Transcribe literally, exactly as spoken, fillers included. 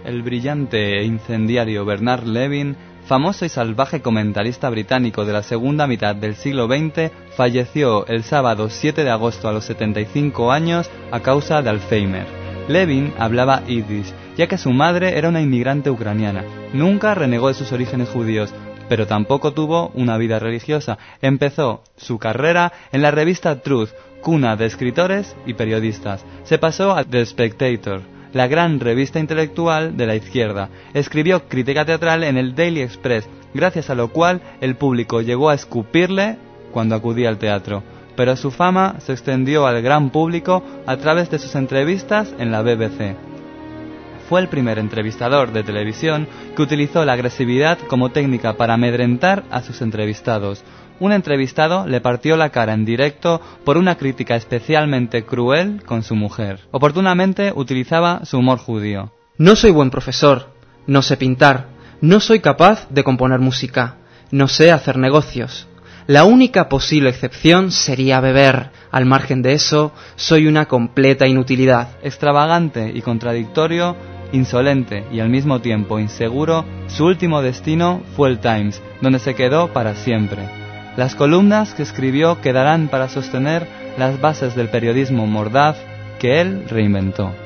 El brillante e incendiario Bernard Levin, famoso y salvaje comentarista británico de la segunda mitad del siglo veinte, falleció el sábado siete de agosto a los setenta y cinco años a causa de Alzheimer. Levin hablaba yiddish, ya que su madre era una inmigrante ucraniana. Nunca renegó de sus orígenes judíos, pero tampoco tuvo una vida religiosa. Empezó su carrera en la revista Truth, cuna de escritores y periodistas. Se pasó a The Spectator, la gran revista intelectual de la izquierda. Escribió crítica teatral en el Daily Express, gracias a lo cual el público llegó a escupirle cuando acudía al teatro. Pero su fama se extendió al gran público a través de sus entrevistas en la B B C. Fue el primer entrevistador de televisión que utilizó la agresividad como técnica para amedrentar a sus entrevistados. Un entrevistado le partió la cara en directo por una crítica especialmente cruel con su mujer. Oportunamente utilizaba su humor judío. No soy buen profesor, no sé pintar, no soy capaz de componer música, no sé hacer negocios. La única posible excepción sería beber. Al margen de eso, soy una completa inutilidad. Extravagante y contradictorio, insolente y al mismo tiempo inseguro, su último destino fue el Times, donde se quedó para siempre. Las columnas que escribió quedarán para sostener las bases del periodismo mordaz que él reinventó.